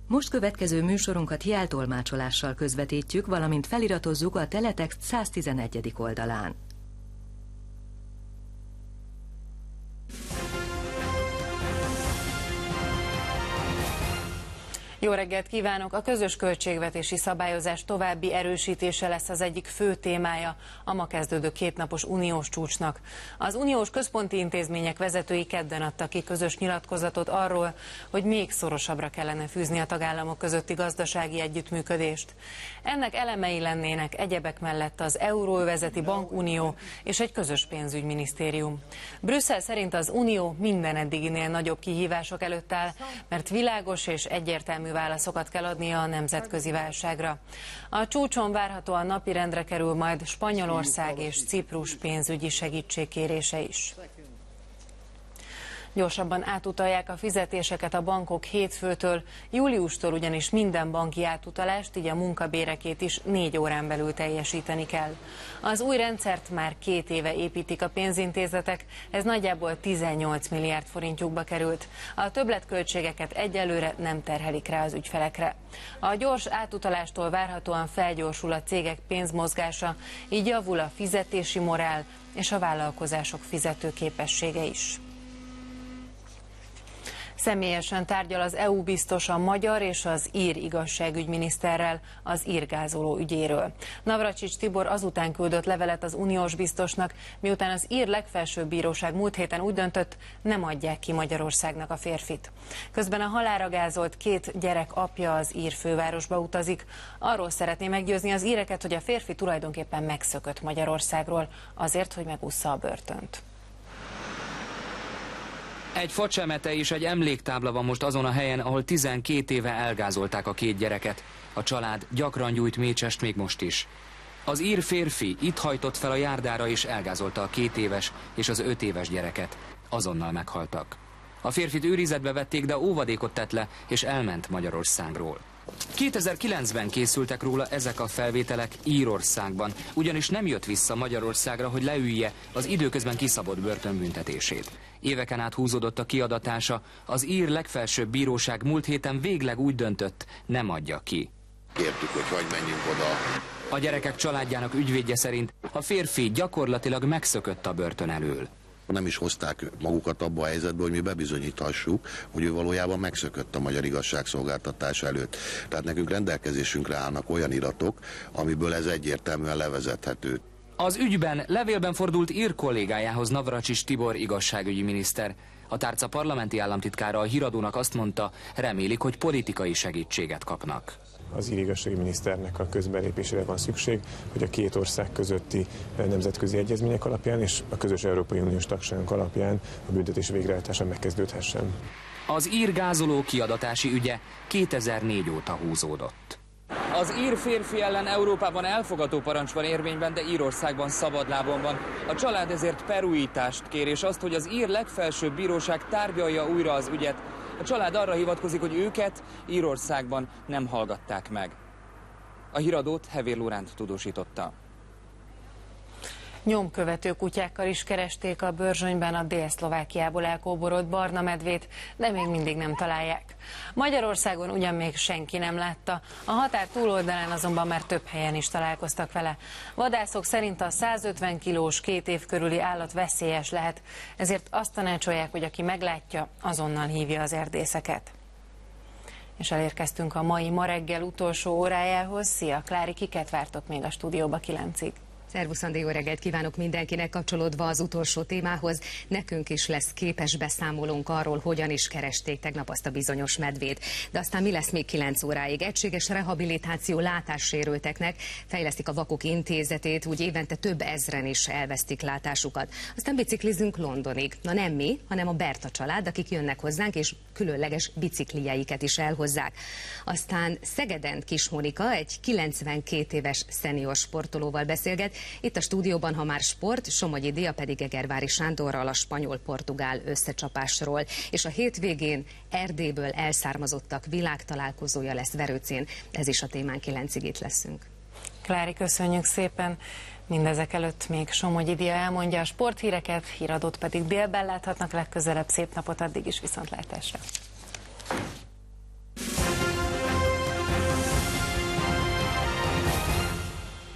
Most következő műsorunkat jeltolmácsolással közvetítjük, valamint feliratozzuk a Teletext 111. oldalán. Jó reggelt kívánok! A közös költségvetési szabályozás további erősítése lesz az egyik fő témája a ma kezdődő kétnapos uniós csúcsnak. Az uniós központi intézmények vezetői kedden adtak ki közös nyilatkozatot arról, hogy még szorosabbra kellene fűzni a tagállamok közötti gazdasági együttműködést. Ennek elemei lennének egyebek mellett az euróövezeti bankunió és egy közös pénzügyminisztérium. Brüsszel szerint az unió minden eddiginél nagyobb kihívások előtt áll, mert világos és egyértelmű válaszokat kell adnia a nemzetközi válságra. A csúcson várhatóan napirendre kerül majd Spanyolország és Ciprus pénzügyi segítségkérése is. Gyorsabban átutalják a fizetéseket a bankok hétfőtől, júliustól ugyanis minden banki átutalást, így a munkabérekét is 4 órán belül teljesíteni kell. Az új rendszert már 2 éve építik a pénzintézetek, ez nagyjából 18 milliárd forintjukba került. A többletköltségeket egyelőre nem terhelik rá az ügyfelekre. A gyors átutalástól várhatóan felgyorsul a cégek pénzmozgása, így javul a fizetési morál és a vállalkozások fizetőképessége is. Személyesen tárgyal az EU biztos a magyar és az ír igazságügyminiszterrel az ír gázoló ügyéről. Navracsics Tibor azután küldött levelet az uniós biztosnak, miután az ír legfelsőbb bíróság múlt héten úgy döntött, nem adják ki Magyarországnak a férfit. Közben a halálra gázolt 2 gyerek apja az ír fővárosba utazik. Arról szeretné meggyőzni az íreket, hogy a férfi tulajdonképpen megszökött Magyarországról, azért, hogy megússza a börtönt. Egy facsemete és egy emléktábla van most azon a helyen, ahol 12 éve elgázolták a 2 gyereket. A család gyakran gyújt mécsest még most is. Az ír férfi itt hajtott fel a járdára és elgázolta a 2 éves és az 5 éves gyereket. Azonnal meghaltak. A férfit őrizetbe vették, de óvadékot tett le és elment Magyarországról. 2009-ben készültek róla ezek a felvételek Írországban, ugyanis nem jött vissza Magyarországra, hogy leülje az időközben kiszabott börtönbüntetését. Éveken át húzódott a kiadatása, az ír legfelsőbb bíróság múlt héten végleg úgy döntött, nem adja ki. Kértük, hogy menjünk oda. A gyerekek családjának ügyvédje szerint a férfi gyakorlatilag megszökött a börtön elől. Nem is hozták magukat abba a helyzetbe, hogy mi bebizonyíthassuk, hogy ő valójában megszökött a magyar igazságszolgáltatás előtt. Tehát nekünk rendelkezésünkre állnak olyan iratok, amiből ez egyértelműen levezethető. Az ügyben levélben fordult ír kollégájához Navracsics Tibor igazságügyi miniszter. A tárca parlamenti államtitkára a Híradónak azt mondta, remélik, hogy politikai segítséget kapnak. Az ír igazságügyminiszternek a közbelépésére van szükség, hogy a 2 ország közötti nemzetközi egyezmények alapján és a közös Európai Uniós tagságunk alapján a büntetés végrehajtása megkezdődhessen. Az ír gázoló kiadatási ügye 2004 óta húzódott. Az ír férfi ellen Európában elfogató parancs van érvényben, de Írországban szabadlábon van. A család ezért perújítást kér, és azt, hogy az ír legfelsőbb bíróság tárgyalja újra az ügyet. A család arra hivatkozik, hogy őket Írországban nem hallgatták meg. A Híradót Hevér Lóránt tudósította. Nyomkövető kutyákkal is keresték a Börzsönyben a Dél-Szlovákiából elkóborolt barna medvét, de még mindig nem találják. Magyarországon ugyan még senki nem látta, a határ túloldalán azonban már több helyen is találkoztak vele. Vadászok szerint a 150 kilós 2 év körüli állat veszélyes lehet, ezért azt tanácsolják, hogy aki meglátja, azonnal hívja az erdészeket. És elérkeztünk a ma reggel utolsó órájához. Szia Klári, kiket vártok még a stúdióba 9-ig? Szervusz Andi, jó reggelt kívánok mindenkinek. Kapcsolódva az utolsó témához, nekünk is lesz képes beszámolónk arról, hogyan is keresték tegnap azt a bizonyos medvét. De aztán mi lesz még 9 óráig? Egységes rehabilitáció látássérülteknek, fejlesztik a Vakok Intézetét, úgy évente több ezren is elvesztik látásukat. Aztán biciklizünk Londonig. Na nem mi, hanem a Berta család, akik jönnek hozzánk, és különleges biciklijeiket is elhozzák. Aztán Szegeden Kis Monika egy 92 éves szenior sportolóval beszélget. Itt a stúdióban, ha már sport, Somogyi Dia pedig Egervári Sándorral a spanyol-portugál összecsapásról. És a hétvégén Erdélyből elszármazottak világtalálkozója lesz Verőcén. Ez is a témán 9-ig itt leszünk. Klári, köszönjük szépen. Mindezek előtt még Somogyi Dia elmondja a sporthíreket, Híradót pedig délben láthatnak legközelebb. Szép napot, addig is viszontlátásra.